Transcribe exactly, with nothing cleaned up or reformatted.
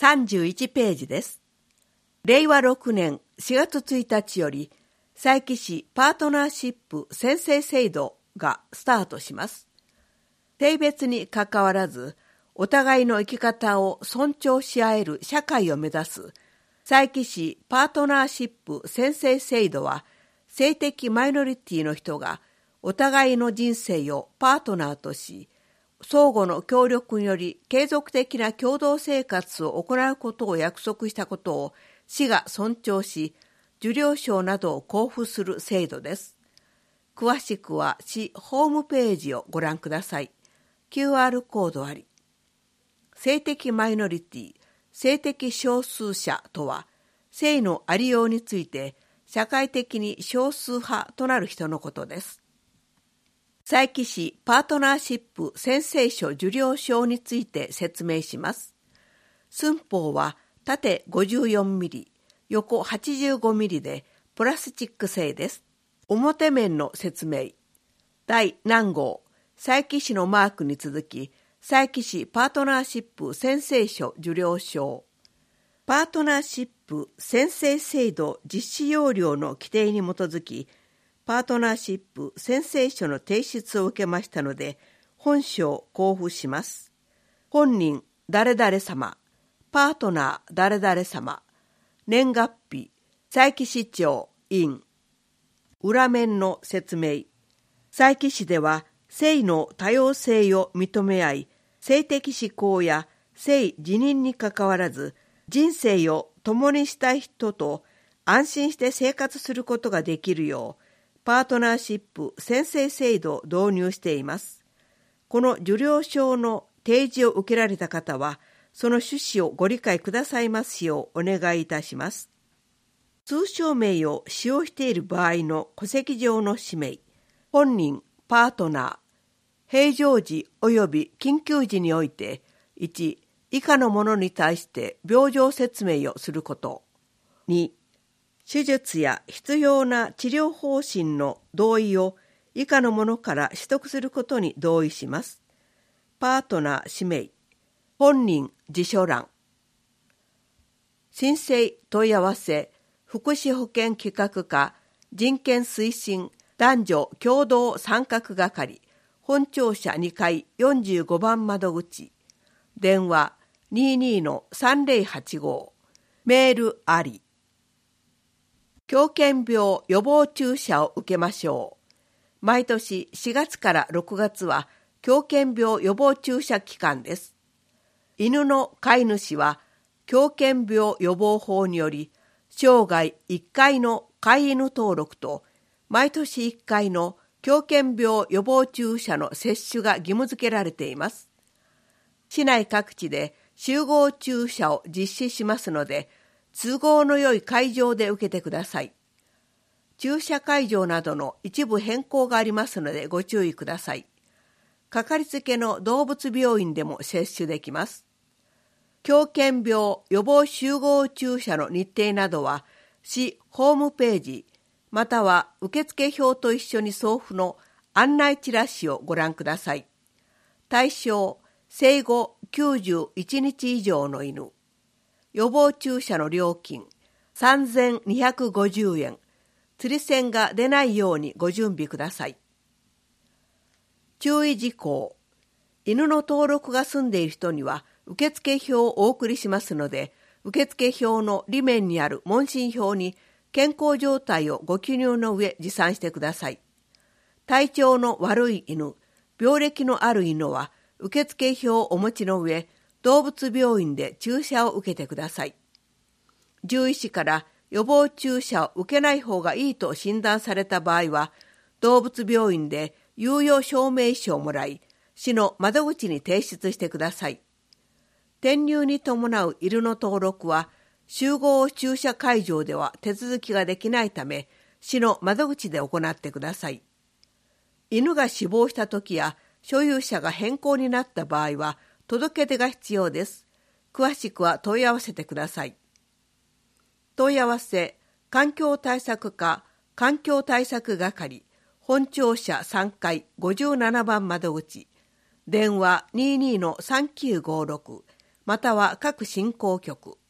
さんじゅういちページです。れいわろくねんしがつついたちより、佐伯市パートナーシップ宣誓制度がスタートします。性別にかかわらず、お互いの生き方を尊重し合える社会を目指す佐伯市パートナーシップ宣誓制度は、性的マイノリティの人がお互いの人生をパートナーとし、相互の協力により継続的な共同生活を行うことを約束したことを市が尊重し、受領証などを交付する制度です。詳しくは市ホームページをご覧ください。キューアール コードあり。性的マイノリティ、性的少数者とは、性のありようについて社会的に少数派となる人のことです。佐伯市パートナーシップ宣誓書受領証について説明します。寸法は縦ごじゅうよんミリ、横はちじゅうごミリでプラスチック製です。表面の説明。第何号、佐伯市のマークに続き、佐伯市パートナーシップ宣誓書受領証。パートナーシップ宣誓制度実施要領の規定に基づき、パートナーシップ宣誓書の提出を受けましたので、本書を交付します。本人誰々様、パートナー誰々様、年月日、佐伯市長、院。裏面の説明。佐伯市では、性の多様性を認め合い、性的指向や性自認にかかわらず、人生を共にしたい人と安心して生活することができるよう、パートナーシップ宣誓制度を導入しています。この受領証の提示を受けられた方は、その趣旨をご理解くださいますようお願いいたします。通称名を使用している場合の戸籍上の氏名、本人、パートナー、平常時及び緊急時において、いち、以下のものに対して病状説明をすること。に、手術や必要な治療方針の同意を以下のものから取得することに同意します。パートナー氏名、本人自書欄。申請問い合わせ、福祉保健企画課人権推進男女共同参画係本庁舎にかいよんじゅうごばん窓口。電話 にじゅうにのさんぜろはちご。メールあり。狂犬病予防注射を受けましょう。毎年しがつからろくがつは狂犬病予防注射期間です。犬の飼い主は狂犬病予防法により生涯いっかいの飼い犬登録と毎年いっかいの狂犬病予防注射の接種が義務付けられています。市内各地で集合注射を実施しますので、都合の良い会場で受けてください。注射会場などの一部変更がありますのでご注意ください。かかりつけの動物病院でも接種できます。狂犬病予防集合注射の日程などは市ホームページまたは受付表と一緒に送付の案内チラシをご覧ください。対象、生後きゅうじゅういちにち以上の犬。予防注射の料金、さんぜんにひゃくごじゅうえん。釣り銭が出ないようにご準備ください。注意事項。犬の登録が済んでいる人には受付表をお送りしますので、受付表の裏面にある問診票に健康状態をご記入の上持参してください。体調の悪い犬、病歴のある犬は受付表をお持ちの上、動物病院で注射を受けてください。獣医師から予防注射を受けない方がいいと診断された場合は、動物病院で猶予証明書をもらい、市の窓口に提出してください。転入に伴う犬の登録は、集合注射会場では手続きができないため、市の窓口で行ってください。犬が死亡した時や所有者が変更になった場合は届け出が必要です。詳しくは問い合わせてください。問い合わせ、環境対策課環境対策係本庁舎さんかいごじゅうななばん窓口。電話 にじゅうにのさんきゅうごろく。 または各振興局